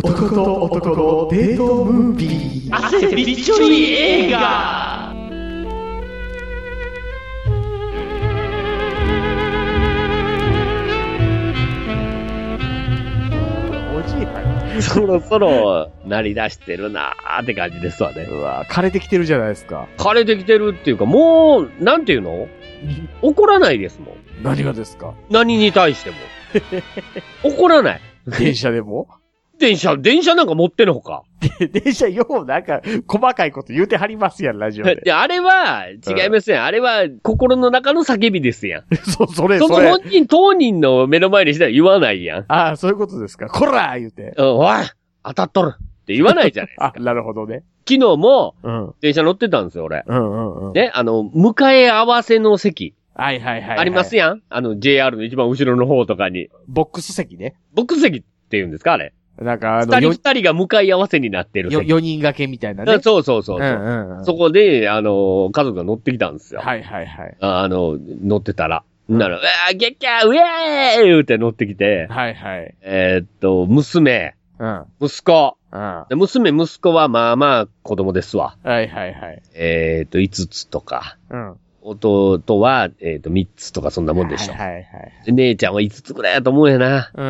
男と男のデートムービー。 汗びっちょり映画。 おじいかよ。 そろそろ鳴り出してるなーって感じですわね。 うわ、枯れてきてるじゃないですか。 枯れてきてるっていうか、もう、なんていうの？怒らないですもん。 何がですか？ 何に対しても。怒らない。 電車でも電車なんか持ってのほか。 電車ようなんか細かいこと言うてはりますやん、ラジオで。 で、あれは、違いますやん。あれは、心の中の叫びですやん。 それ。 その本人、当人の目の前にしたら言わないやん。 ああ、そういうことですか。こらー言うて。 おい当たっとるって言わないじゃないですか。 あ、なるほどね。 昨日も、 うん。 電車乗ってたんですよ、俺。 うん。 ね、迎え合わせの席。 はい。 ありますやんJR の一番後ろの方とかに。 ボックス席ね。 ボックス席って言うんですかあれ。 なんか二人が向かい合わせになってる席。 4人掛けみたいなね。 そう。 うん。 そこで、家族が乗ってきたんですよ。 はい。 乗ってたら。なら、ゲッキャーウェーイ言うて乗ってきて。 はい。 娘、息子。で娘、息子はまあまあ子供ですわ。 はい。 5つとか。 うん。 弟は、3つとかそんなもんでしょ。 はい。 で姉ちゃんは5つくらいやと思うやな。 うん。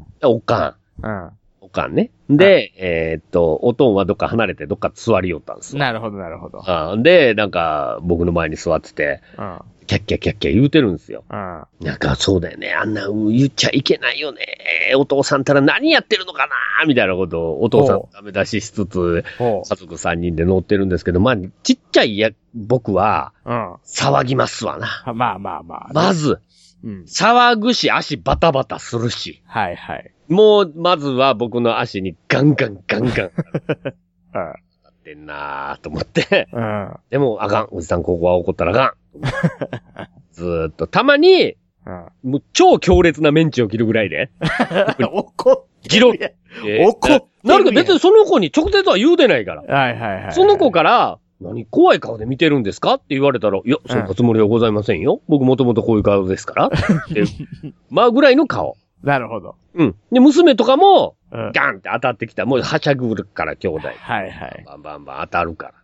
おかんね。で、おとんはどっか離れてどっか座りよったんですよ。 なるほど。 で、なんか、僕の前に座ってて、キャッキャ言うてるんですよ。なんか、そうだよね。あんな言っちゃいけないよね。お父さんたら何やってるのかなみたいなことをお父さんダメ出ししつつ、家族3人で乗ってるんですけど、まあ、ちっちゃい僕は、騒ぎますわな。 まあ。 まず、騒ぐし、足バタバタするし。 はい。 もう、まずは僕の足にガンガン。ってんなーと思って。でも、あかん。おじさんここは怒ったらあかん。ずーっと。たまに、もう超強烈なメンチを切るぐらいで。 怒ってるやん。怒ってるやん。 なんか別にその子に直接は言うてないから。 はい。 その子から、何怖い顔で見てるんですかって言われたら、いや、そんなつもりはございませんよ。僕もともとこういう顔ですから。まあぐらいの顔。 なるほど。 で、娘とかも、ガンって当たってきた。もうはしゃぐから兄弟。 はい。 バン当たるから。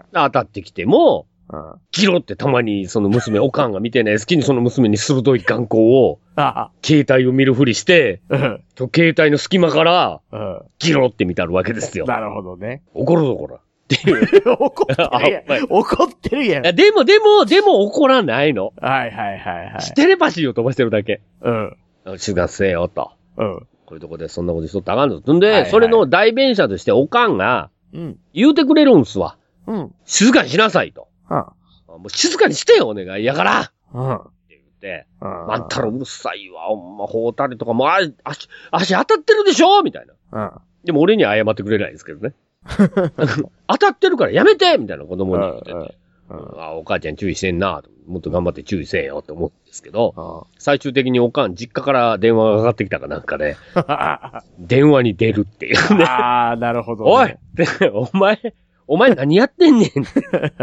当たってきても、ギロってたまにその娘、おかんが見てない好きにその娘に鋭い眼光を、携帯を見るふりして、携帯の隙間から、ギロって見たるわけですよ。 なるほどね。 怒るぞ、こら。っていう。 怒ってるやん。 でも怒らないの。 はい。 テレパシーを飛ばしてるだけ。静かにせえよと。こういうとこでそんなことしとったらあかんぞ。んで、それの代弁者としておかんが、言うてくれるんすわ。静かにしなさいと。もう静かにしてよ、お願いやから。って言って、あんたらうるさいわ、ほんま、ほうたりとか、もう足当たってるでしょみたいな。でも俺には謝ってくれないですけどね。当たってるからやめてみたいな子供に言ってて。お母ちゃん注意してんなもっと頑張って注意せえよって思うんですけど、最終的におかん実家から電話がかかってきたかなんかで、電話に出るっていうね。 ああ、なるほど、 ね。おいお前何やってんねんって。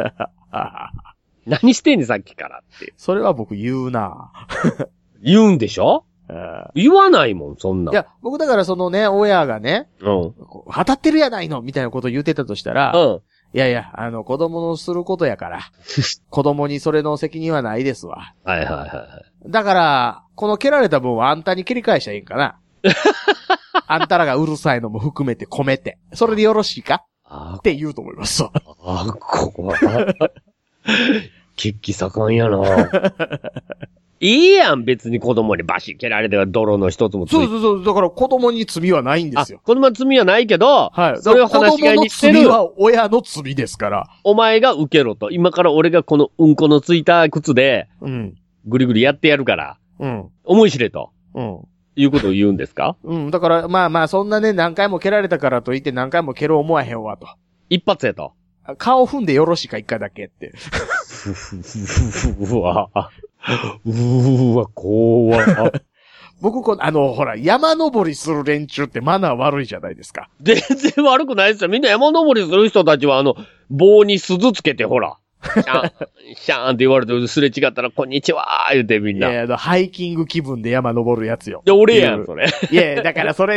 何してんねんさっきからって。 それは僕言うな言うんでしょ言わないもん、そんな。 いや、僕だからそのね、親がね、当たってるやないのみたいなことを言ってたとしたら、いや、子供のすることやから、子供にそれの責任はないですわ。 はい。 だから、この蹴られた分はあんたに蹴り返したらいいんかな。あんたらがうるさいのも含めて込めて。それでよろしいかって言うと思いますわ。 ここは。血気盛んやな。いいやん、別に子供にバシッ蹴られては泥の一つもついて。 そう。だから子供に罪はないんですよ。 子供に罪はないけど、それを話し合いにしてる。 子供の罪は親の罪ですから。 お前が受けろと。今から俺がこのうんこのついた靴で、ぐりぐりやってやるから、思い知れと。いうことを言うんですか？ だからまあそんなね、何回も蹴られたからといって何回も蹴ろう思わへんわと。 一発やと。 顔踏んでよろしいか一回だけって。 うわ、怖僕ほら、山登りする連中ってマナー悪いじゃないですか。 全然悪くないですよ。みんな山登りする人たちは棒に鈴つけてほら。シャーンって言われてすれ違ったら、こんにちはー言うてみんな。 ハイキング気分で山登るやつよ。 で、俺やん、それ。 いや、だからそれね、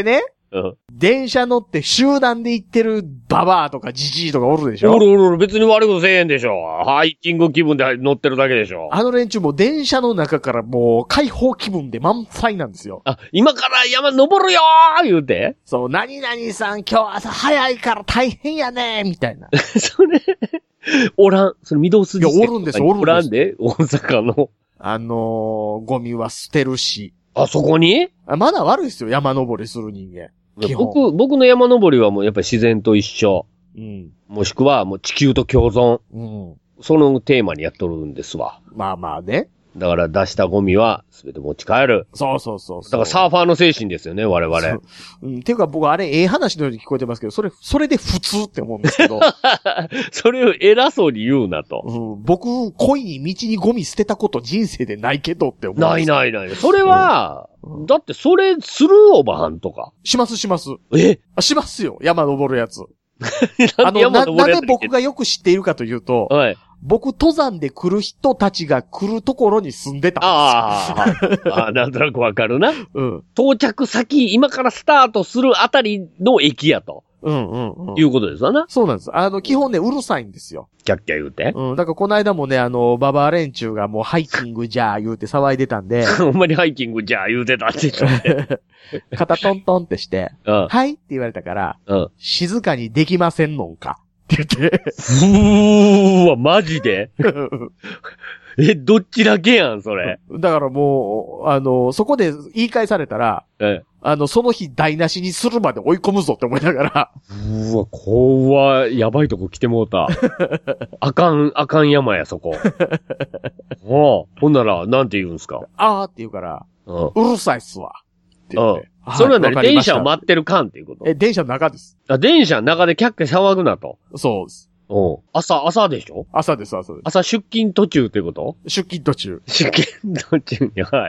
電車乗って集団で行ってるババアとかジジイとかおるでしょ。 おる、別に悪いことせえへんでしょ。ハイキング気分で乗ってるだけでしょ。 あの連中も電車の中からもう開放気分で満載なんですよ。 今から山登るよー言うて。 そう、何々さん今日朝早いから大変やねーみたいな。 それ、おらん。それ御堂筋。 いや、おるんです。 おらんで大阪の。 ゴミは捨てるし。 そこにまだ悪いですよ、山登りする人間。 僕の山登りはもうやっぱり自然と一緒。 うん。 もしくはもう地球と共存。 うん。 そのテーマにやっとるんですわ。 まあね。 だから出したゴミは全て持ち帰る。 そう。 だからサーファーの精神ですよね、我々。 っていうか僕あれ話のように聞こえてますけど、それで普通って思うんですけど。 それを偉そうに言うなと。 僕、恋に道にゴミ捨てたこと人生でないけどって思うんです。 ない。それは、だってそれするおばはんとか。 します。しますよ、山登るやつ。なぜ僕がよく知っているかというと、はい。僕、登山で来る人たちが来るところに住んでたんですよ。 なんとなくわかるな。到着先、今からスタートするあたりの駅やと。いうことですわな。 そうなんです。基本ね、うるさいんですよ。 キャッキャ言うて。 だからこの間もね、ババア連中がもうハイキングじゃー言うて騒いでたんで。 ほんまにハイキングじゃー言うてたって言って。 肩トントンってして、はいって言われたから、静かにできませんのんかって言って。 マジでどっちだけやん、それ。 だからもう、そこで言い返されたら、その日台無しにするまで追い込むぞって思いながら。 怖い。やばいとこ来てもうた。あかん山や、そこ。ほんなら、なんて言うんすか？ って言うから、うるさいっすわ。って言って。 それは何？電車を待ってる間っていうこと？ 電車の中です。 電車の中でキャッキャ騒ぐなと。 そうです。 朝でしょ？ 朝です。 朝出勤途中ってこと？ 出勤途中に、はい。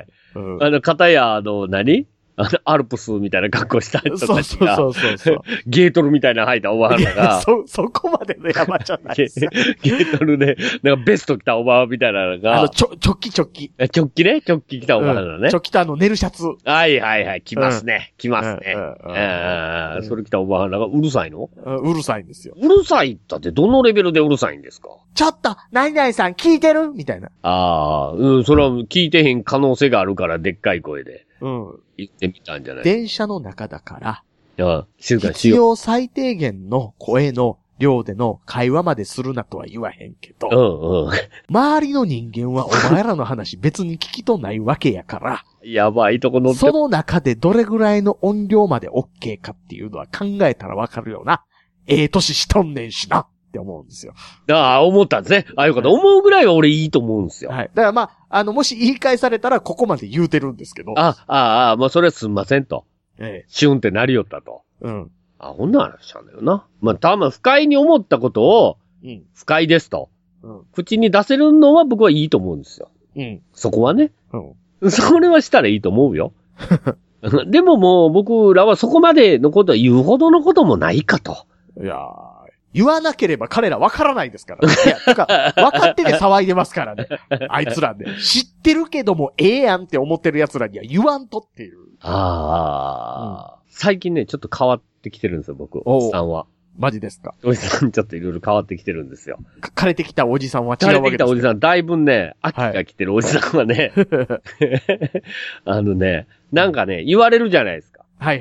片や、何？アルプスみたいな格好した人たちが。そう。ゲートルみたいな履いたおばあが。 そこまでの山じゃないです。ゲートルで、なんかベスト着たおばあみたいなのが。 チョッキ。チョッキ着たおばあなのね。 チョッキと寝るシャツ。 はい。着ますね。それ着たおばあがうるさいの？ うるさいんですよ。 うるさいだってどのレベルでうるさいんですか？ ちょっと、何々さん聞いてるみたいな。 それは聞いてへん可能性があるからでっかい声で。言ってみたんじゃない？ 電車の中だから、 静かに必要最低限の声の量での会話までするなとは言わへんけど、周りの人間はお前らの話別に聞きとないわけやから、 やばいとこ乗って。 その中でどれぐらいの音量まで OK かっていうのは考えたらわかるよな。年しとんねんしな。って思うんですよ。 思ったんですね。よかった。思うぐらいは俺いいと思うんですよ。 はい。だからもし言い返されたらここまで言うてるんですけど。 それはすんませんと。シュンってなりよったと。ほんな話したんだよな。多分不快に思ったことを、不快ですと。口に出せるのは僕はいいと思うんですよ。そこはね。それはしたらいいと思うよ。でももう僕らはそこまでのことは言うほどのこともないかと。 いや言わなければ彼ら分からないですからね。分かってて騒いでますからね。あいつらね。知ってるけどもやんって思ってる奴らには言わんとっていう。 最近ね、ちょっと変わってきてるんですよ、僕。おじさんは。 マジですか？ おじさんちょっといろいろ変わってきてるんですよ。 枯れてきたおじさんは違うわけですか？枯れてきたおじさん、だいぶね、秋が来てるおじさんはね、なんかね、言われるじゃないですか。 はい。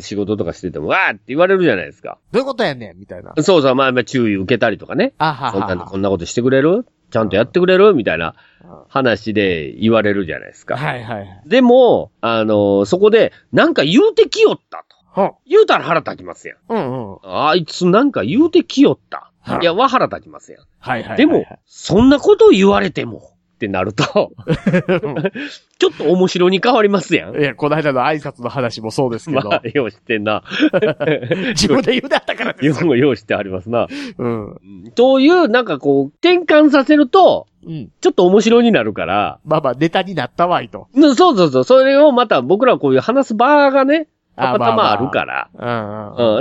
仕事とかしてても、わーって言われるじゃないですか。 どういうことやねんみたいな。 そう、注意受けたりとかね。こんなことしてくれる？ちゃんとやってくれる？みたいな話で言われるじゃないですか。でも、そこで、なんか言うてきよったと。言うたら腹立ちますやん。あいつなんか言うてきよった。いや、腹立ちますやん。でも、そんなこと言われても。ってなると、ちょっと面白に変わりますやん。 いや、この間の挨拶の話もそうですけど。 よう知ってんな。 自分で言うだったからですよ。よう知ってありますな。という、なんかこう、転換させると、ちょっと面白になるから。 ネタになったわいと。 そう。それをまた僕らこういう話す場がね、たまたまあるから。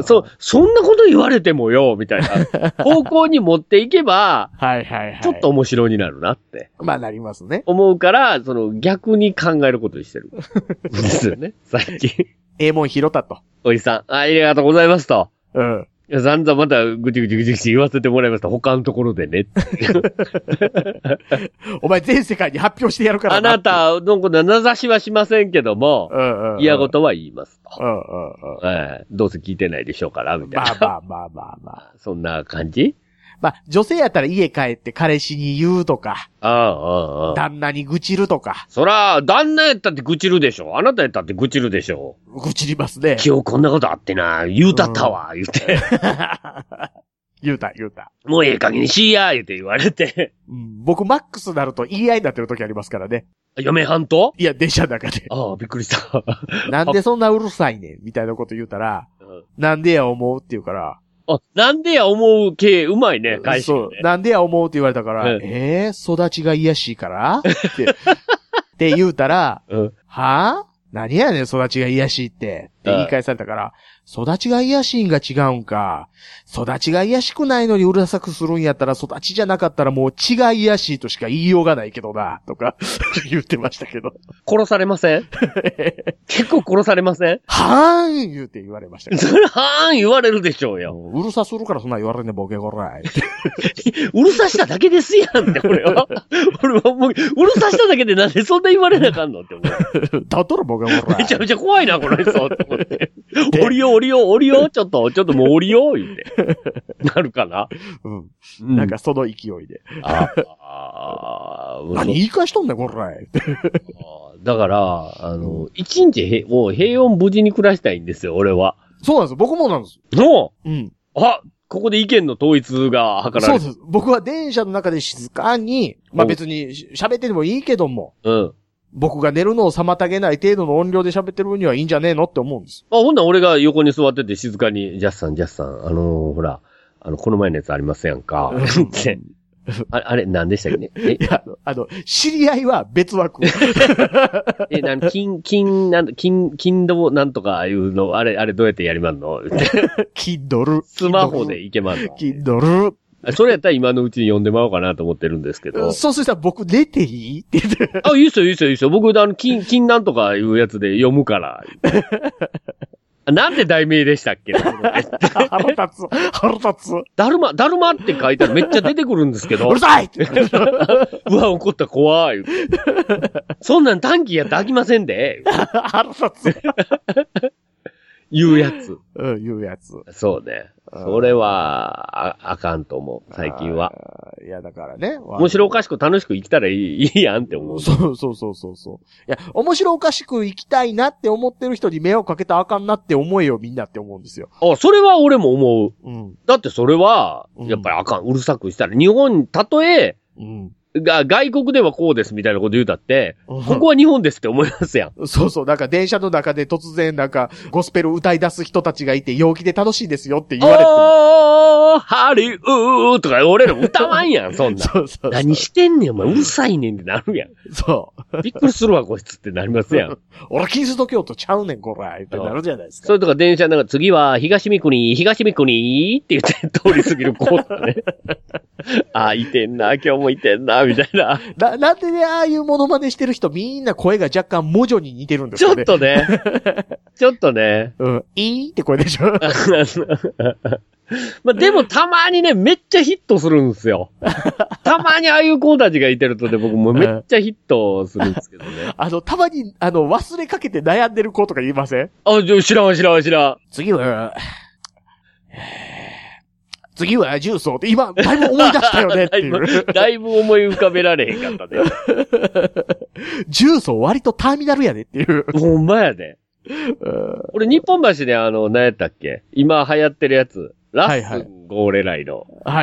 そんなこと言われてもよ、みたいな方向に持っていけば、ちょっと面白になるなって。 なりますね。 思うから、逆に考えることにしてる。ですよね、最近。 もん拾ったと。 おじさん、ありがとうございますと。 うん。 いや、散々またぐちぐち言わせてもらいました。他のところでね。 お前全世界に発表してやるからな。あなた、のこと名指しはしませんけども、嫌事は言いますと。どうせ聞いてないでしょうから、みたいな。 まあ。 そんな感じ？ まあ、女性やったら家帰って彼氏に言うとか。旦那に愚痴るとか。 そら、旦那やったって愚痴るでしょ。あなたやったって愚痴るでしょ。 愚痴りますね。 今日こんなことあってな、言うたったわ、言うて。 言うた。 もうええ加減にしや、言うて言われて。 僕、マックスになると言い合いになってる時ありますからね。 嫁はんと？ いや、電車の中で。 びっくりした。 なんでそんなうるさいねんみたいなこと言うたら、なんでや思うって言うから、 なんでや思う系うまいね、返し、ね。そう。 なんでや思うって言われたから、育ちが癒しいからって言うたら、はぁ？何やねん、育ちが癒しいって。って言い返されたから、育ちが癒しいんが違うんか。育ちが癒しくないのにうるさくするんやったら、育ちじゃなかったらもう血が癒しいとしか言いようがないけどな、とか言ってましたけど。 殺されません？結構殺されません？ はーん言うて言われましたけど。 それはーん言われるでしょうよ。 うるさするからそんな言われんねん、ボケこらい。 うるさしただけですやんって、俺はもう、うるさしただけでなんでそんな言われなあかんのって思う。 だったらボケこらい。 めちゃめちゃ怖いな、この人って思って。降りよう、ちょっともう降りよう、言って。なるかな？ なんかその勢いで。何言い返しとんねん、こらい。 だから、一日もう平穏無事に暮らしたいんですよ、俺は。 そうなんですよ。僕もなんです。 ここで意見の統一が図られる。 そうです。僕は電車の中で静かに、まあ別に喋っててもいいけども。僕が寝るのを妨げない程度の音量で喋ってる分にはいいんじゃねえのって思うんです。 ほんなら俺が横に座ってて静かに、ジャスさん、ほら、この前のやつありますやんか。あれ、何でしたっけね？ いや、知り合いは別枠。 金土なんとかいうの、あれどうやってやりまんの？ 金ドル。 スマホでいけまんの？ 金ドル。 それやったら今のうちに呼んでもらおうかなと思ってるんですけど。 そうしたら僕寝ていいって言って。 いいっすよ。僕、金なんとかいうやつで読むから。なんで題名でしたっけ？ 腹立つ。 だるまって書いてあるめっちゃ出てくるんですけど。 うるさいってうわ、怒った怖い。そんなん短期やって飽きませんで。 腹立つ。 言うやつ。 言うやつ。 そうね。それは、あかんと思う、最近は。 いや、だからね。 面白おかしく楽しく生きたらいいやんって思う。 そう。いや、面白おかしく生きたいなって思ってる人に迷惑かけたらあかんなって思えよ、みんなって思うんですよ。 それは俺も思う。だってそれは、やっぱりあかん。うるさくしたら、日本、たとえ、外国ではこうですみたいなこと言うたって、ここは日本ですって思いますやん。 そう。なんか電車の中で突然なんかゴスペル歌い出す人たちがいて陽気で楽しいですよって言われても。 ハリウーとか俺ら歌わんやん、そんな。そう。何してんねん、お前うるさいねんってなるやん。 そう。 びっくりするわ、こいつってなりますやん。 俺キリスト教徒ちゃうねん、こら、ってなるじゃないですか。 それとか電車なんか次は東三国って言って通り過ぎる子とかね。いてんな、今日もいてんな、みたいな。 なんでね、ああいうモノマネしてる人みんな声が若干モジョに似てるんですよね。 ちょっとね。 いいって声でしょ。 でもたまにね、めっちゃヒットするんですよ。たまにああいう子たちがいてるとね、僕もめっちゃヒットするんですけどね。 たまに、忘れかけて悩んでる子とか言いません？ 知らん。 次は重曹って今、だいぶ思い出したよねっていう。 だいぶ思い浮かべられへんかったね。 重曹割とターミナルやでっていう。 ほんまやで。俺、日本橋で何やったっけ？今流行ってるやつ。ラッスンゴーレライの。 はい。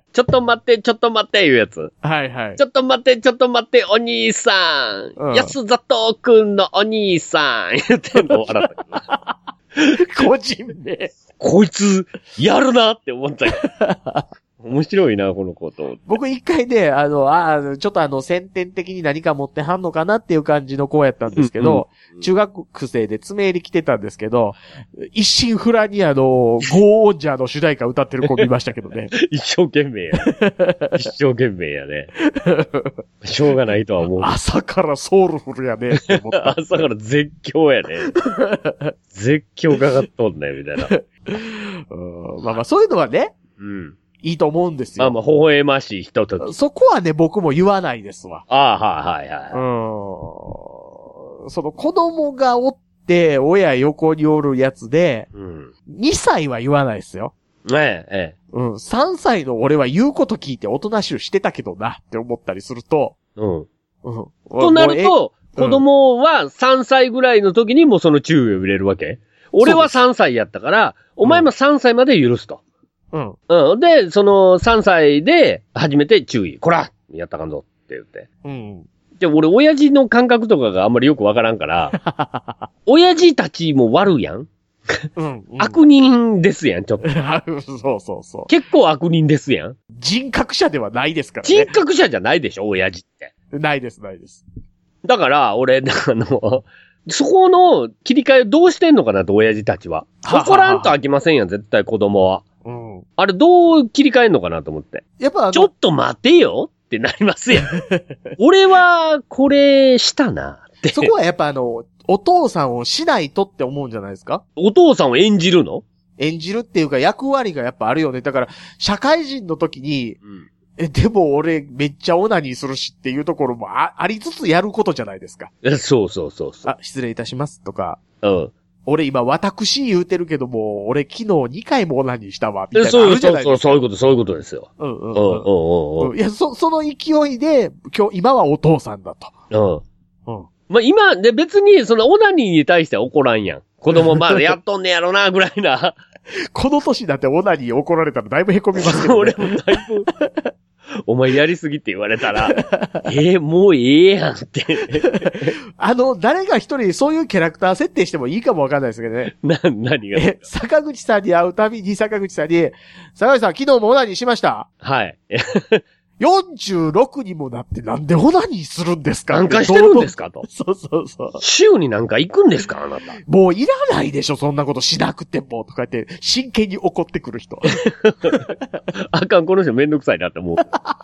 ちょっと待っていうやつ。 はい。 ちょっと待って、お兄さん。安里くんのお兄さん。言ってんの笑ったけど。 個人名。 こいつ、やるなって思ったけど。ほ面白いな、この子と。 僕一回ね、ちょっと先天的に何か持ってはんのかなっていう感じの子やったんですけど、中学生で爪入り来てたんですけど、一心不乱にゴーオンジャーの主題歌歌ってる子見ましたけどね。 一生懸命や。一生懸命やね。しょうがないとは思う。 朝からソウルフルやねって思った。 朝から絶叫やね。絶叫かかっとんね、みたいな。 まあまあそういうのはね、いいと思うんですよ。 まあ微笑ましい人と。 そこはね、僕も言わないですわ。 はいはいはい。 その子供がおって親横におるやつで、2歳は言わないですよ。3歳の俺は言うこと聞いて大人しゅうしてたけどなって思ったりすると。 となると、子供は3歳ぐらいの時にもその注意を入れるわけ？俺は3歳やったから、お前も3歳まで許すと。で、その3歳で初めて注意。こらやったかんぞって言って。で、俺、親父の感覚とかがあんまりよくわからんから、親父たちも悪いやん。悪人ですやん、ちょっと。 そう。 結構悪人ですやん。 人格者ではないですからね。 人格者じゃないでしょ、親父って。 ないです。 だから、俺、そこの切り替えどうしてんのかなと、親父たちは。怒らんと飽きませんやん、絶対子供は。あれ、どう切り替えんのかなと思って。 やっぱちょっと待てよってなりますやん。俺は、これ、したなって。 そこはやっぱお父さんをしないとって思うんじゃないですか？ お父さんを演じるの？ 演じるっていうか役割がやっぱあるよね。だから、社会人の時に、でも俺めっちゃオナニーするしっていうところもありつつやることじゃないですか。 そう。 失礼いたしますとか。俺今私言うてるけども、俺昨日2回もオナニーしたわ、みたいなあるじゃないですか。 そういうことですよ。 いや、その勢いで、今はお父さんだと。 まあ、今、ね、別に、そのオナニーに対しては怒らんやん。子供まだやっとんねやろな、ぐらいな。 この年だってオナニー怒られたらだいぶ凹みますけど、 ね。俺もだいぶ、お前やりすぎって言われたら、もうええやんって。 誰が一人そういうキャラクター設定してもいいかもわかんないですけどね。 何が坂口さんに会うたびに坂口さんに、坂口さん昨日もオナニーしました？ はい。 46にもなってなんでオナニーするんですか？ なんかしてるんですかと。 そう。 週になんか行くんですかあなた。 もういらないでしょ、そんなことしなくても。とか言って、真剣に怒ってくる人。 あかん、この人めんどくさいなって思う。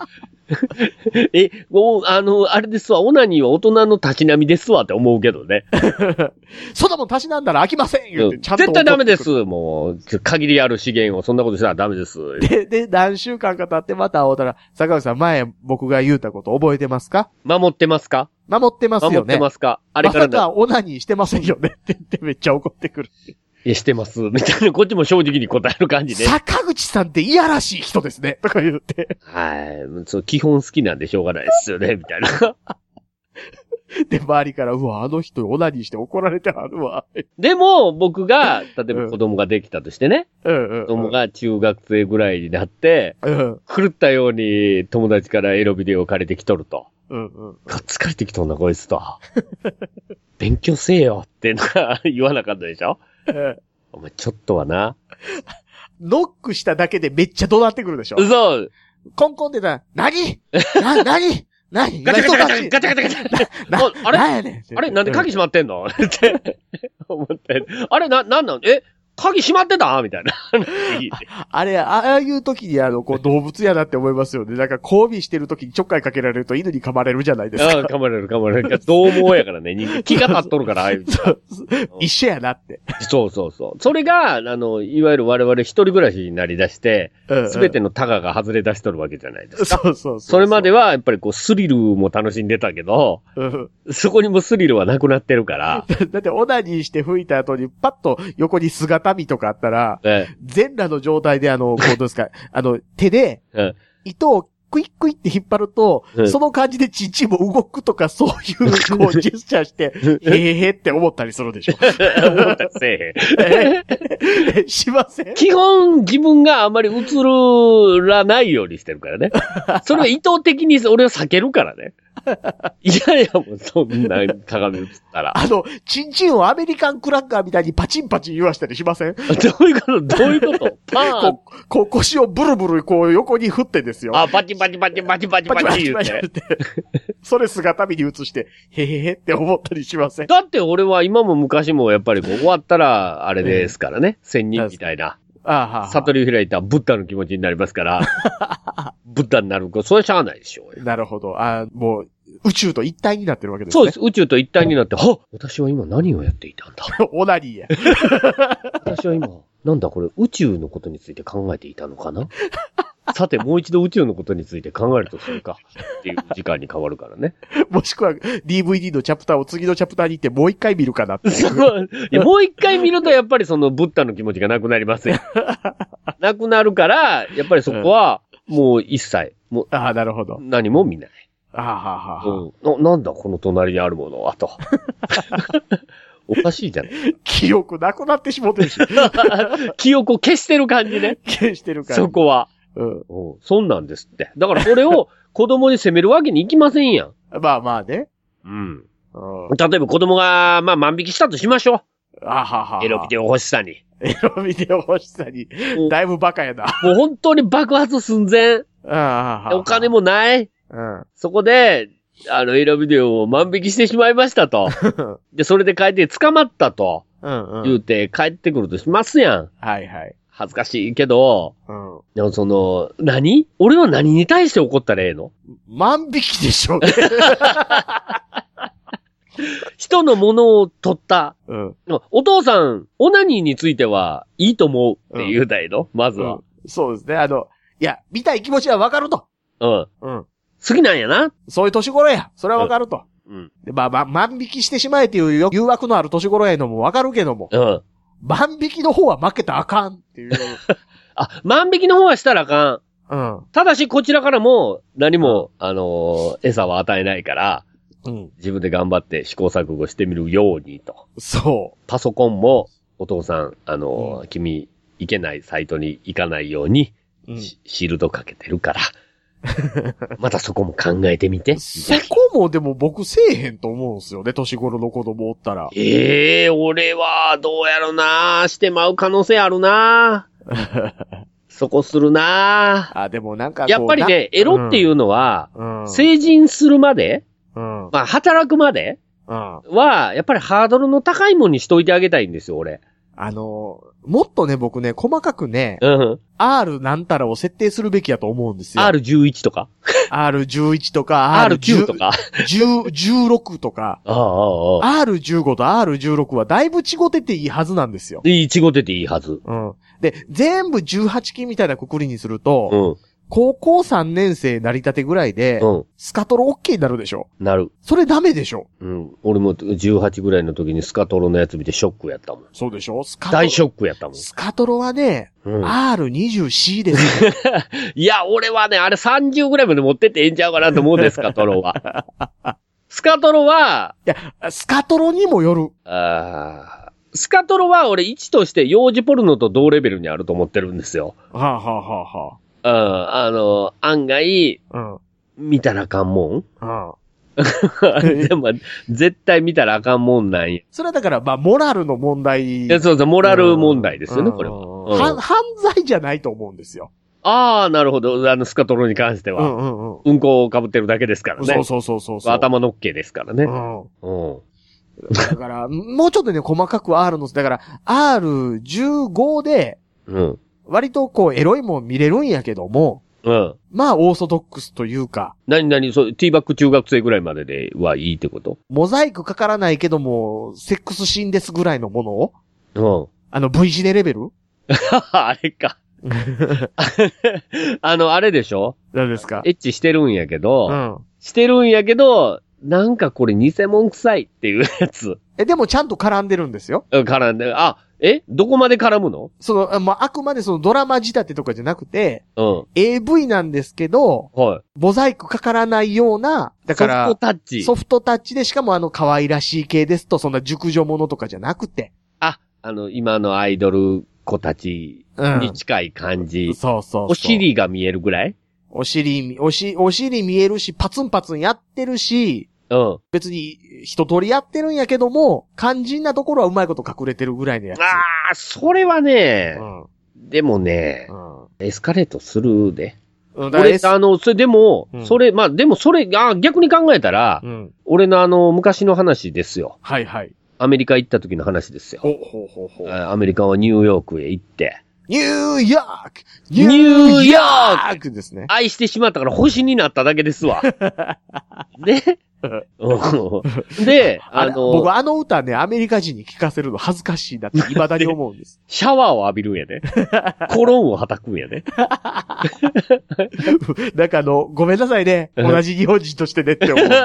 もう、あれですわ、オナニーは大人のたしなみですわって思うけどね。 そんなもんたしなんだら飽きません言ってちゃんと。 絶対ダメです。もう、限りある資源をそんなことしたらダメです。 で、何週間か経ってまた会うたら、坂口さん前僕が言うたこと覚えてますか？ 守ってますか？ 守ってますよね。 守ってますか？あれからまさかオナニーしてませんよねって言ってめっちゃ怒ってくる。 いや、してます。みたいな、こっちも正直に答える感じで。 坂口さんっていやらしい人ですね。とか言って。 はい。そう、基本好きなんでしょうがないですよね、みたいな。 で、周りから、うわ、あの人オナニーして怒られてはるわ。 でも、僕が、例えば子供ができたとしてね。子供が中学生ぐらいになって、狂ったように友達からエロビデオを借りてきとると。疲れてきとんな、こいつと。勉強せえよって言わなかったでしょ？お前ちょっとはな。 ノックしただけでめっちゃ怒鳴ってくるでしょ？ そう。 コンコンって言ったら、何ガチャガチャあれあれなんで鍵閉まってんのって思って。あれなん鍵閉まってたみたいな。 ああいう時に動物やなって思いますよね。なんか交尾してる時にちょっかいかけられると犬に噛まれるじゃないですか。 噛まれる。どう思うやからね。気が立っとるから、ああいう。 一緒やなって。 そう。それが、いわゆる我々一人暮らしになり出して、すべてのタガが外れ出しとるわけじゃないですか。そう。それまでは、やっぱりスリルも楽しんでたけど、そこにもスリルはなくなってるから。 だってオナニーして吹いた後にパッと横に姿見とかあったら、全裸の状態でこうどうですか、手で、糸をクイックイって引っ張ると、その感じでチンチンも動くとか、そういう、ジェスチャーして、へーって思ったりするでしょ。 思ったりせえへん。しません？ 基本、自分があまり映らないようにしてるからね。それは意図的に俺を避けるからね。 いやいや、もうそんな鏡映ったら。 チンチンをアメリカンクラッカーみたいにパチンパチン言わしたりしません？ どういうことパーン腰をブルブルこう横に振ってですよ。 パチンパチンパチンパチンパチンパチン言って。 それ姿見に映して、へへへって思ったりしません？ だって俺は今も昔もやっぱり終わったら、あれですからね。仙人みたいな。悟りを開いたブッダの気持ちになりますから。ブッダになる。それはしゃあないでしょうよ。 なるほど。もう、宇宙と一体になってるわけですね。 そうです。宇宙と一体になって、私は今何をやっていたんだ。 オナニーや。 私は今、なんだこれ、宇宙のことについて考えていたのかなさて、もう一度宇宙のことについて考えるとするか。っていう時間に変わるからね。 もしくは、DVD のチャプターを次のチャプターに行ってもう一回見るかなって。 もう一回見るとやっぱりそのブッダの気持ちがなくなりますよ。なくなるから、やっぱりそこは、もう一切。 なるほど。 何も見ない。なんだこの隣にあるものは、と。おかしいじゃない。 記憶なくなってしもてるし。 記憶を消してる感じね。 消してる感じ。 そこは。そんなんですって。だからそれを子供に責めるわけにいきませんやん。 まあね。 例えば子供が、万引きしたとしましょう。エロビデオ欲しさに。 だいぶバカやな。 もう本当に爆発寸前。お金もない。そこで、エロビデオを万引きしてしまいましたと。で、それで帰って捕まったと。言うて帰ってくるとしますやん。 はいはい。 恥ずかしいけど、でも俺は何に対して怒ったらええの？ 万引きでしょうね。 人のものを取った。お父さん、オナニーについてはいいと思うって言うたいの、まずは。 そうですね。いや、見たい気持ちはわかると。 好きなんやな。 そういう年頃や。それはわかると。で万引きしてしまえっていう誘惑のある年頃やのもわかるけども。万引きの方は負けたらあかんっていう。 万引きの方はしたらあかん。ただし、こちらからも何も、餌は与えないから、自分で頑張って試行錯誤してみるようにと。 そう。 パソコンも、お父さん、君、いけないサイトに行かないように、シールドかけてるから。またそこも考えてみて。 そこもでも僕せえへんと思うんすよね、年頃の子供おったら。 俺はどうやろな、してまう可能性あるな。そこするな。 でもなんかやっぱりね、エロっていうのは、成人するまで、働くまでは、やっぱりハードルの高いものにしといてあげたいんですよ、俺。 もっとね、僕ね、細かくね、R なんたらを設定するべきやと思うんですよ。 R11 とか ?R11 とか、 R9 とか。 16とか。R15 と R16 はだいぶ違ってていいはずなんですよ。 違ってていいはず。 で、全部18禁みたいなくくりにすると、高校3年生なりたてぐらいで、スカトロ OK になるでしょ？ なる。 それダメでしょ？ 俺も18ぐらいの時にスカトロのやつ見てショックやったもん。 そうでしょ？ 大ショックやったもん。 スカトロはね、R20C ですよ。 いや、俺はね、あれ30ぐらいまで持ってってええんちゃうかなと思うんです、スカトロは。スカトロは、 いや、スカトロにもよる。 スカトロは俺1として幼児ポルノと同レベルにあると思ってるんですよ。案外、見たらあかんもん。でも、絶対見たらあかんもんなんや。 それはだから、モラルの問題。 そう、モラル問題ですよね、これは。 犯罪じゃないと思うんですよ。 なるほど。スカトロに関しては。うんこを被ってるだけですからね。 そう。 頭のっけですからね。 だから、もうちょっとね、細かく R の、だから、R15 で、割とエロいもん見れるんやけども、まあ、オーソドックスというか。 ティーバック中学生ぐらいまでではいいってこと？ モザイクかからないけども、セックスシーンですぐらいのものをV 字ネレベルあれか。あれでしょ？ 何ですか？ エッチしてるんやけど、なんかこれ偽物臭いっていうやつ。 でもちゃんと絡んでるんですよ。 絡んでる。どこまで絡むの？ あくまでドラマ仕立てとかじゃなくて、AV なんですけど、モザイクかからないような、だから、ソフトタッチでしかも可愛らしい系ですと、そんな熟女ものとかじゃなくて。 今のアイドル子たちに近い感じ。 そう。 お尻が見えるぐらい？ お尻見えるし、パツンパツンやってるし、別に一通りやってるんやけども、肝心なところはうまいこと隠れてるぐらいのやつ。 それはね、でもね、エスカレートするで。俺、それでも、でもそれ、逆に考えたら、俺の昔の話ですよ。 はいはい。 アメリカ行った時の話ですよ。アメリカはニューヨークへ行って。 ニューヨークですね。 愛してしまったから星になっただけですわ。ね。で、 僕歌ね、アメリカ人に聞かせるの恥ずかしいなって未だに思うんです。 シャワーを浴びるんやで。コロンをはたくんやで。 なんかごめんなさいね。同じ日本人としてねって思うんです。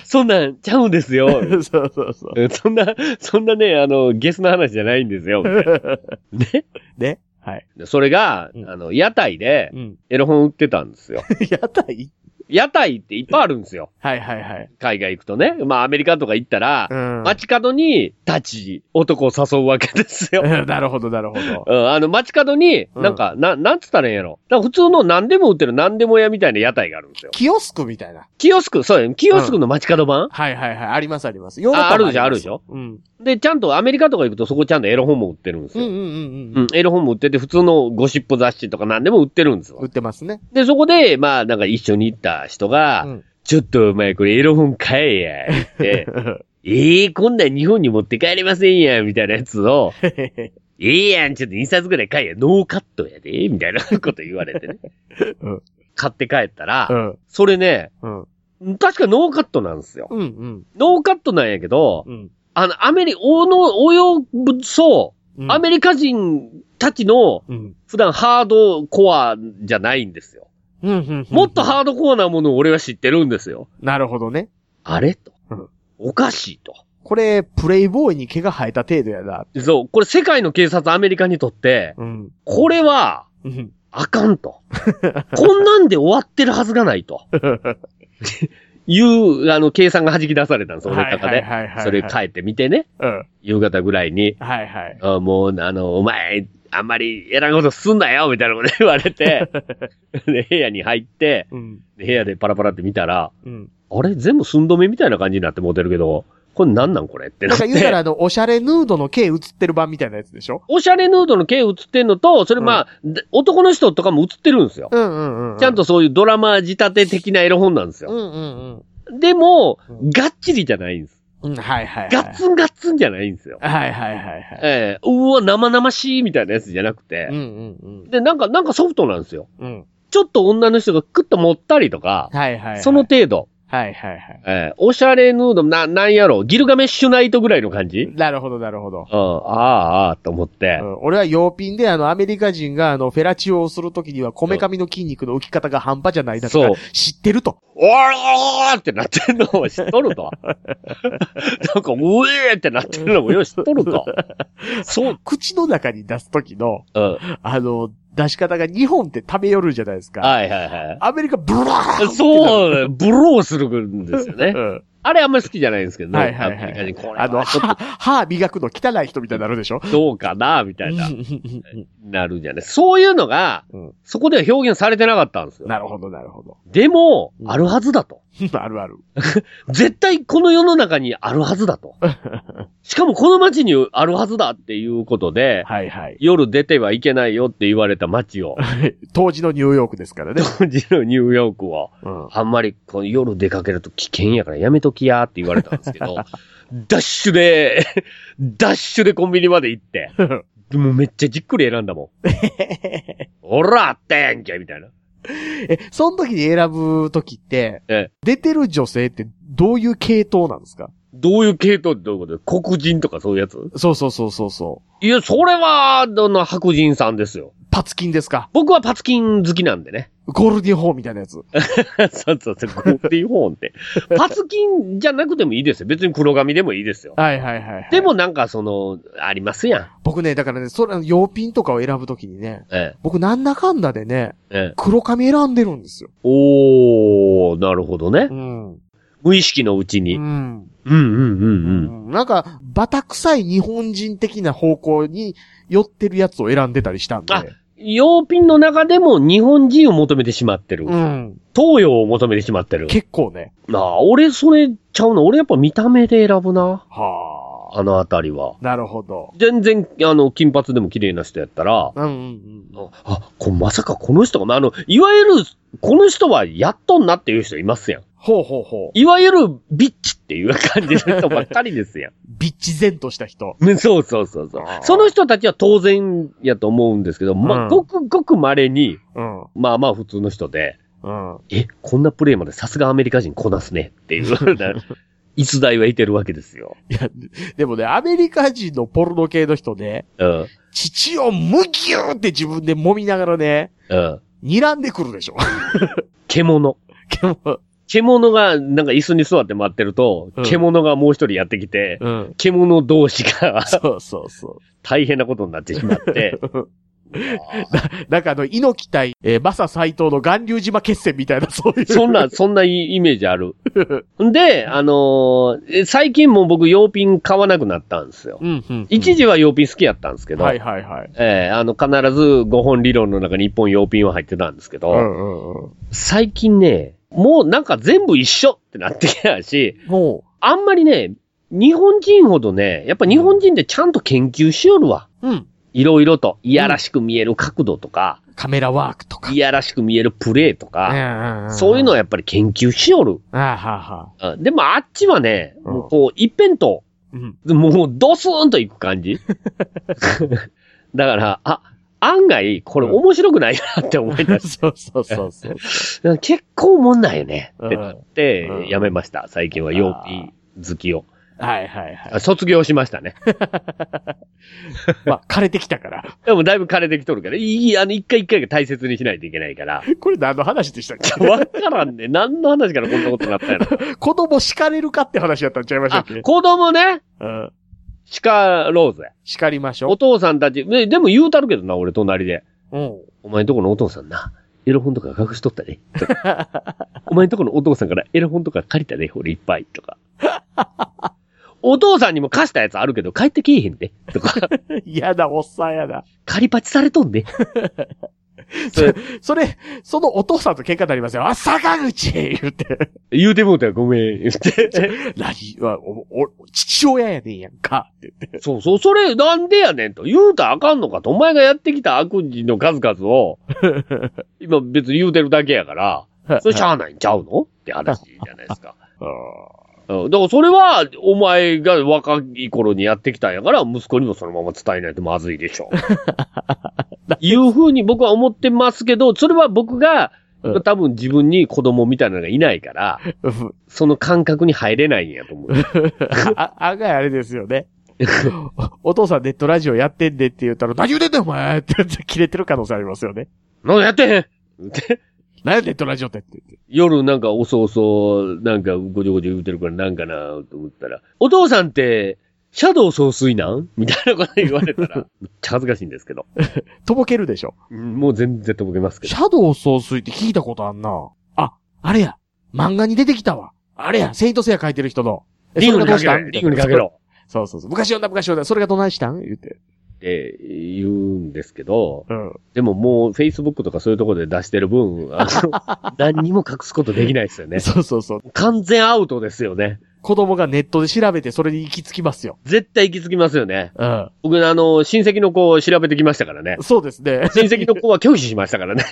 そんなんちゃうんですよ。 そう。 そんなね、ゲスな話じゃないんですよ。 ね。はい。 それが、屋台で、エロ本売ってたんですよ。屋台っていっぱいあるんですよ。 はい。 海外行くとね。アメリカとか行ったら、街角に男を誘うわけですよ。 なるほど。 街角に、なんつったらいいんやろ。普通の何でも売ってる何でも屋みたいな屋台があるんですよ。 キオスクみたいな。 キオスクの街角版、 はい。あります。あるでしょ。で、ちゃんとアメリカとか行くとそこちゃんとエロ本も売ってるんですよ。エロ本も売ってて、普通のゴシップ雑誌とか何でも売ってるんですよ。 売ってますね。 で、そこで、一緒に行った人が、ちょっとお前これエロ本買えや、って。こんなん日本に持って帰れませんや、みたいなやつを、やん、ちょっと2冊ぐらい買えや、ノーカットやで、みたいなこと言われてね。買って帰ったら、それね、確かノーカットなんですよ。ノーカットなんやけど、アメリカ人たちの、普段ハードコアじゃないんですよ。もっとハードコアなものを俺は知ってるんですよ。 なるほどね。 あれと。おかしいと。 これ、プレイボーイに毛が生えた程度やな。 そう。これ世界の警察アメリカにとって、これは、あかんと。こんなんで終わってるはずがないと。計算が弾き出されたんです、俺の中で。それ帰ってみてね。夕方ぐらいに。もう、お前、あんまり偉いことすんなよみたいなこと言われて、で、部屋に入って、部屋でパラパラって見たら、あれ全部寸止めみたいな感じになってモテるけど、これなんなんこれってなって。 言うたらおしゃれヌードの毛映ってる版みたいなやつでしょ？ おしゃれヌードの毛映ってんのと、それ男の人とかも映ってるんですよ。ちゃんとそういうドラマ仕立て的なエロ本なんですよ。でも、がっちりじゃないんです。ガッツンガッツンじゃないんですよ。うわ、生々しいみたいなやつじゃなくて。で、なんかソフトなんですよ。ちょっと女の人がクッと持ったりとか、その程度。おしゃれヌード、なんやろ、ギルガメッシュナイトぐらいの感じ？ なるほど。 と思って。 俺は洋品でアメリカ人がフェラチオをするときにはこめかみの筋肉の浮き方が半端じゃないだから知ってると。 おーってなってんのも知っとると。なんか、うえーってなってるのもよう知っとると。 そう、口の中に出すときの、出し方が日本って食べ寄るじゃないですか。アメリカブローそう、ブローするんですよね。あれあんまり好きじゃないんですけどね。 歯磨くの汚い人みたいになるでしょ？ どうかなみたいな。なるじゃない。そういうのが、そこでは表現されてなかったんですよ。 なるほど。 でも、あるはずだと。 ある。 絶対この世の中にあるはずだと。しかもこの街にあるはずだっていうことで、夜出てはいけないよって言われた街を。 当時のニューヨークですからね。 当時のニューヨークを。あんまりこの夜出かけると危険やからやめときやって言われたんですけど、ダッシュでコンビニまで行って、もうめっちゃじっくり選んだもん。おらあったやんけみたいな。 その時に選ぶ時って、出てる女性ってどういう系統なんですか？ どういう系統ってどういうこと？黒人とかそういうやつ？ そう。 いや、それは、白人さんですよ。 パツキンですか？ 僕はパツキン好きなんでね。 ゴールディンホーンみたいなやつ。 そう、ゴールディンホーンって。パツキンじゃなくてもいいですよ。別に黒髪でもいいですよ。でもなんかありますやん。 僕ね、だからね、洋品とかを選ぶときにね、僕なんだかんだでね、黒髪選んでるんですよ。 なるほどね。無意識のうちに。 なんか、バタ臭い日本人的な方向に寄ってるやつを選んでたりしたんで。 洋品の中でも日本人を求めてしまってる。うん。東洋を求めてしまってる。 結構ね。 俺それちゃうの。俺やっぱ見た目で選ぶな。はあ。あのあたりは。 なるほど。 全然、金髪でも綺麗な人やったら、まさかこの人が、いわゆる、この人はやっとんなっていう人いますやん。 ほうほうほう。 いわゆるビッチっていう感じの人ばっかりですやん。 ビッチ前とした人。 そう。その人たちは当然やと思うんですけど、ごくごく稀に、まあまあ普通の人で、こんなプレイまでさすがアメリカ人こなすねっていう逸材はいてるわけですよ。 いや、でもね、アメリカ人のポルノ系の人ね、乳をむぎゅーって自分で揉みながらね、睨んでくるでしょ。 獣がなんか椅子に座って待ってると、獣がもう一人やってきて、獣同士がそう。 大変なことになってしまって、 なんか猪木対、マサ斎藤の巌流島決戦みたいな、そういう。 そんなイメージある。で、最近も僕洋品買わなくなったんですよ。一時は洋品好きやったんですけど、必ず5本理論の中に1本洋品は入ってたんですけど、最近ね、もうなんか全部一緒ってなってきたし、あんまりね、日本人ほどね、やっぱ日本人でちゃんと研究しよるわ。いろいろと、いやらしく見える角度とか、 カメラワークとか、 いやらしく見えるプレイとか、そういうのはやっぱり研究しよる。でもあっちはね、もうこう、一辺と、もうドスーンといく感じ。だから、案外、これ面白くないなって思い出して。そう。結構おもんないよね。ってなって、やめました。最近は洋品好きを。卒業しましたね。 まあ、枯れてきたから。 でもだいぶ枯れてきとるから。一回一回が大切にしないといけないから。 これ何の話でしたっけ？ わからんね。何の話からこんなことになったんやろ。 子供叱れるかって話やったんちゃいましたっけ？ 子供ね。叱ろうぜ。 叱りましょう。 お父さんたち、でも言うたるけどな、俺隣で。お前んとこのお父さんな、エロ本とか隠しとったね。お前んとこのお父さんからエロ本とか借りたね、俺いっぱい。とか。お父さんにも貸したやつあるけど、帰ってけえへんで。とか。 やだ、おっさんやだ。 借りパチされとんで。 そのお父さんと喧嘩になりますよ。坂口言うてもうたらごめん、言って。 父親やねんやんか、って言って。 そう、それなんでやねんと。言うたらあかんのかと。お前がやってきた悪事の数々を、今別に言うてるだけやから、それしゃあないんちゃうのって話じゃないですか。だからそれは、お前が若い頃にやってきたんやから、息子にもそのまま伝えないとまずいでしょ。いう風に僕は思ってますけど、それは僕が、多分自分に子供みたいなのがいないから、その感覚に入れないんやと思う。 案外あれですよね。お父さんネットラジオやってんでって言ったら、何言うてんねんお前って切れてる可能性ありますよね。 何やってへん何やネットラジオってって言って。 夜なんか遅々、なんかごちょごちょ言うてるからなんかなと思ったら、お父さんって、シャドウ総帥なんみたいなこと言われたら、めっちゃ恥ずかしいんですけど。 とぼけるでしょ。 もう全然とぼけますけど。 シャドウ総帥って聞いたことあんな。あれや。漫画に出てきたわ。あれや。セイントセイヤ書いてる人の。 リングにかけろ。リングにかけろ。 そう。昔読んだ。それがどないしたん言って。 って言うんですけど、でももう Facebook とかそういうところで出してる分、何にも隠すことできないですよね。 そう。 完全アウトですよね。 子供がネットで調べてそれに行き着きますよ。 絶対行き着きますよね。僕親戚の子を調べてきましたからね。 そうですね。 親戚の子は拒否しましたからね。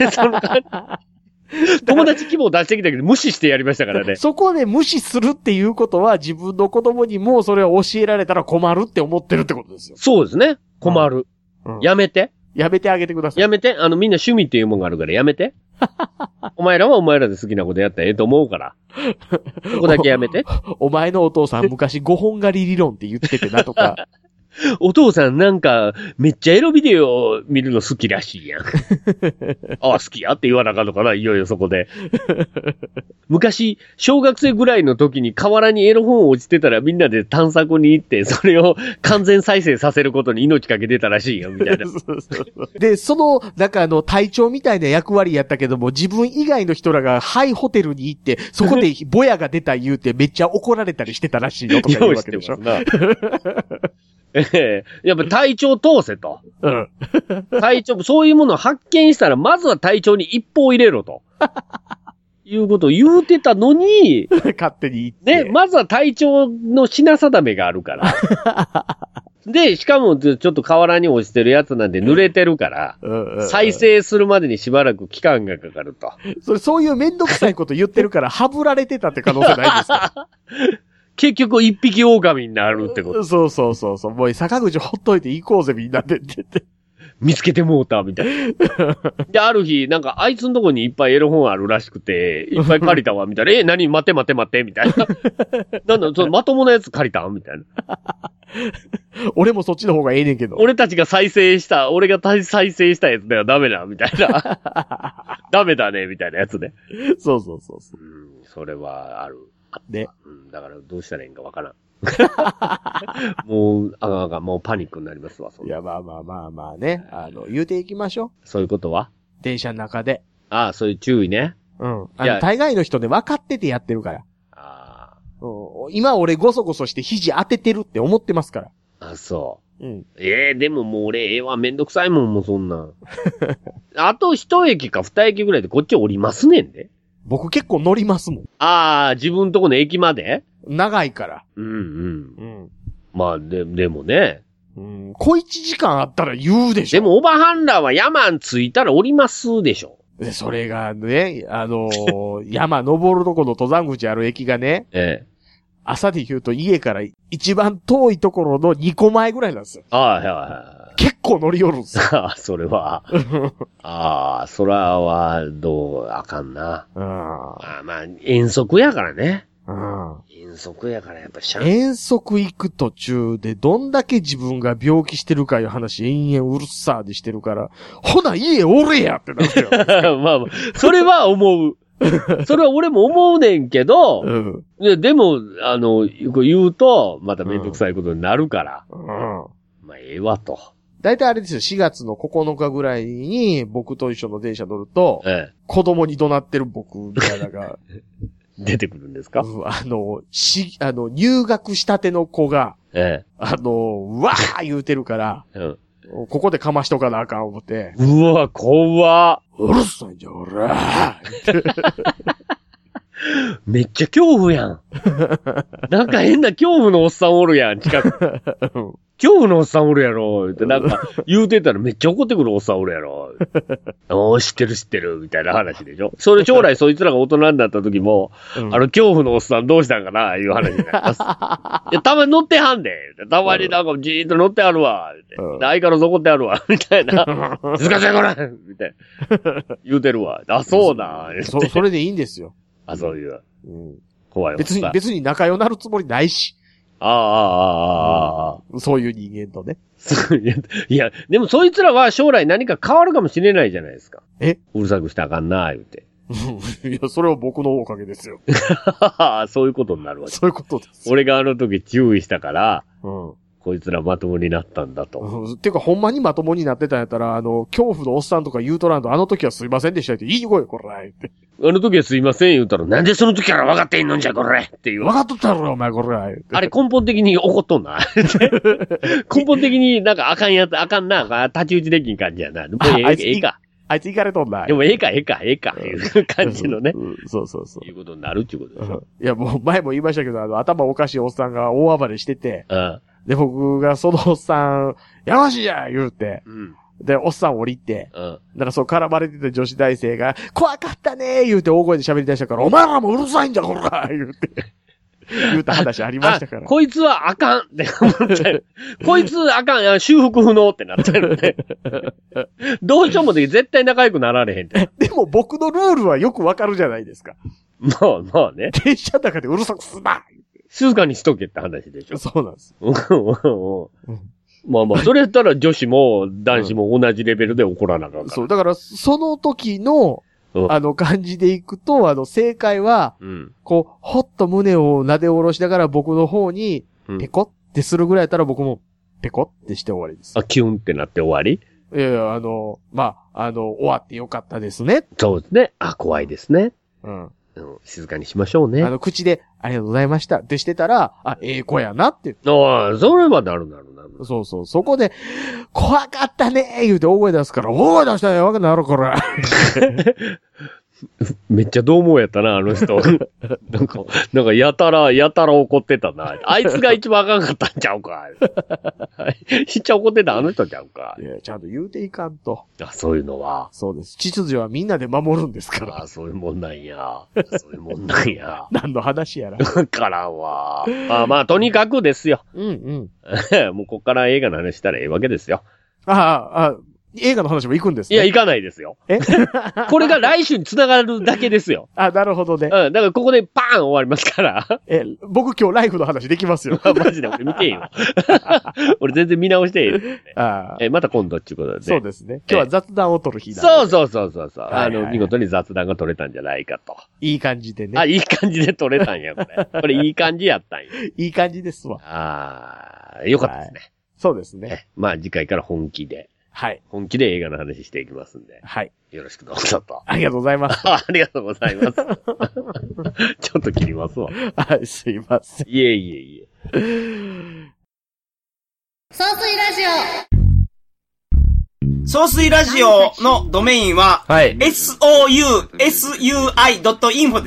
友達希望出してきたけど無視してやりましたからね。 そこで無視するっていうことは自分の子供にもそれを教えられたら困るって思ってるってことですよ。 そうですね。困る。やめて。 やめてあげてください。 やめて。みんな趣味っていうもんがあるからやめて。お前らはお前らで好きなことやったらええと思うから。そこだけやめて。 お前のお父さん昔5本狩り理論って言っててなとか。 お父さんなんか、めっちゃエロビデオ見るの好きらしいやん。好きやって言わなあかんのかな、いよいよそこで。昔、小学生ぐらいの時に河原にエロ本落ちてたらみんなで探索に行って、それを完全再生させることに命かけてたらしいよ、みたいな。 で、なんか隊長みたいな役割やったけども、自分以外の人らがハイホテルに行って、そこでボヤが出た言うてめっちゃ怒られたりしてたらしいよ、とか言うわけでしょ。 やっぱ体調通せと。うん。体調、そういうものを発見したら、まずは体調に一歩入れろと。いうことを言うてたのに、 勝手に言って。 ね、まずは体調の品定めがあるから。で、しかもちょっと河原に落ちてるやつなんで濡れてるから、再生するまでにしばらく期間がかかると。 そういうめんどくさいこと言ってるから、はぶられてたって可能性ないですか？ 結局一匹狼になるってこと。 そう。もう坂口ほっといて行こうぜみんなでって言って。 見つけてもうたみたいな。で、ある日、なんかあいつのとこにいっぱいエロ本あるらしくて、いっぱい借りたわ、みたいな。何待て、みたいな。なんだ、そのまともなやつ借りたみたいな。 俺もそっちの方がええねんけど。 俺が再生したやつではダメだ、みたいな。ダメだね、みたいなやつね。 そう。 それはある。 ね。 だからどうしたらいいんかわからん。もう、もうパニックになりますわ、 いや、まあね。言うていきましょう。 そういうことは電車の中で。 ああ、そういう注意ね。 うん。大概の人ね、分かっててやってるから。今俺ゴソゴソして肘当ててるって思ってますから。 あ、そう。 うん。 でももう俺、めんどくさいもん、もうそんな。あと一駅か二駅ぐらいでこっち降りますねんで。 僕結構乗りますもん。 自分とこの駅まで長いから。 うん。まあ、でもね。 小一時間あったら言うでしょ。 でも、オバハンラーは山着いたら降りますでしょ。 それがね、山登るとこの登山口ある駅がね。朝で言うと家から一番遠いところの2個前ぐらいなんですよ。結構乗り寄るんですよ。 それは。それは、あかんな。まあ、遠足やからね。遠足やからやっぱ遠足行く途中でどんだけ自分が病気してるかいう話延々うるさーでしてるから、ほな家おれやってなるよ。 まあ、それは思う。それは俺も思うねんけど、でも、言うと、まためんどくさいことになるから。まあ、ええわと。 だいたいあれですよ、4月の9日ぐらいに僕と一緒の電車乗ると、子供に怒鳴ってる僕みたいなのが、 出てくるんですか？ 入学したての子が、わー言うてるから、ここでかましとかなあかん思って。 うわ、怖っ。 うるさいんじゃ、おらめっちゃ恐怖やん。なんか変な恐怖のおっさんおるやん、近く。恐怖のおっさんおるやろ、ってなんか言うてたらめっちゃ怒ってくるおっさんおるやろ。知ってる、みたいな話でしょ。それ将来そいつらが大人になった時も、恐怖のおっさんどうしたんかな、いう話になります。いや、たまに乗ってはんで。たまになんかじーっと乗ってはるわ、って。相からず怒ってはるわ、みたいな。静かにせこれみたいな。言うてるわ。そうだ。 それでいいんですよ。 そういう。怖いわ。 別に仲良なるつもりないし。そういう人間とね。 いや、でもそいつらは将来何か変わるかもしれないじゃないですか。うるさくしたらあかんな、言うて。 いや、それは僕のおかげですよ。 そういうことになるわけ。 そういうことです。 俺があの時注意したから、こいつらまともになったんだと。 っていうか、ほんまにまともになってたんやったら、恐怖のおっさんとか言うとらんと、あの時はすいませんでしたって、いい声、こら、って。 あの時はすいません言うたら、なんでその時から分かってんのんじゃ、これっていう。 分かっとったろ、お前、こら。 あれ根本的に怒っとんな。根本的になんかあかんな、太刀打ちできん感じやな。もうええか。 あいつ行かれとんな。 でもええか、いう感じのね。 そう。 いうことになるっていうことでしょ。 いや、もう前も言いましたけど、頭おかしいおっさんが大暴れしてて、で、僕がそのおっさん、やましいや言うて、で、おっさん降りて、だからそう絡まれてた女子大生が、怖かったね言うて大声で喋り出したから、お前らもうるさいんじゃ、こら言うて。言うた話ありましたから。 こいつはあかんって思ったよ。こいつあかん、修復不能ってなったよね。どうしようもで絶対仲良くなられへんって。 でも僕のルールはよくわかるじゃないですか。 まあね。 電車の中でうるさくすな静かにしとけって話でしょ。 そうなんです。 まあ、それやったら女子も男子も同じレベルで怒らなかった。 そう、だからその時の、感じでいくと、正解は、こう、ほっと胸を撫で下ろしながら僕の方に、ペコってするぐらいやったら僕も、ペコってして終わりです。 キュンってなって終わり？ いや、終わってよかったですね。 そうですね。怖いですね。静かにしましょうね。 口で、ありがとうございましたってしてたら、ええ子やなって。 それはなる。 そうそう。そこで、怖かったねー言うて大声出すから、大声出したらわけなるから。 めっちゃどう思うやったな、あの人。なんかやたら怒ってたな。あいつが一番あかんかったんちゃうか。めっちゃ怒ってたあの人ちゃうか。 いや、ちゃんと言うていかんと。 あ、そういうのは。 そうです。秩序はみんなで守るんですから。 あ、そういうもんなんや。そういうもんなんや。 何の話やら。 わからんわ。まあ、とにかくですよ。 うんうん。もうこっから映画の話したらええわけですよ。 映画の話も行くんですね。 いや、行かないですよ。これが来週に繋がるだけですよ。 なるほどね。 だからここでパーン終わりますから。 僕今日ライフの話できますよ。 マジで俺見てよ。俺全然見直してまた今度っていうことで。 そうですね。今日は雑談を取る日だ。 そう。見事に雑談が取れたんじゃないかと。 いい感じでね。 いい感じで取れたんや、これ。これいい感じやったんや。 いい感じですわ。 よかったですね。 そうですね。 まあ次回から本気で。 はい。 本気で映画の話していきますんで。 はい。 よろしくどうぞと。 ありがとうございます。 ありがとうございます。ちょっと切りますわ。 はい、すいません。 いえ。 総水ラジオ。総水ラジオのドメインは、 はい。 sousui.info です。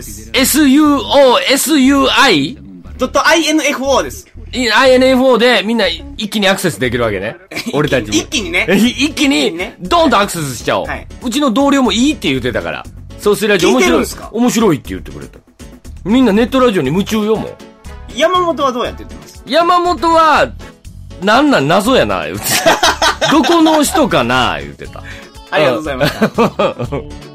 sousui?.info です。 INFO でみんな一気にアクセスできるわけね。俺たちに。 一気にね。 一気に、ドーンとアクセスしちゃおう。はい、うちの同僚もいいって言ってたから。総水ラジオ面白い。面白いって言ってくれた。みんなネットラジオに夢中よ、もう。 山本はどうやって言ってます？ 山本は、謎やな、言ってた。どこの人かな、言ってた。 ありがとうございました。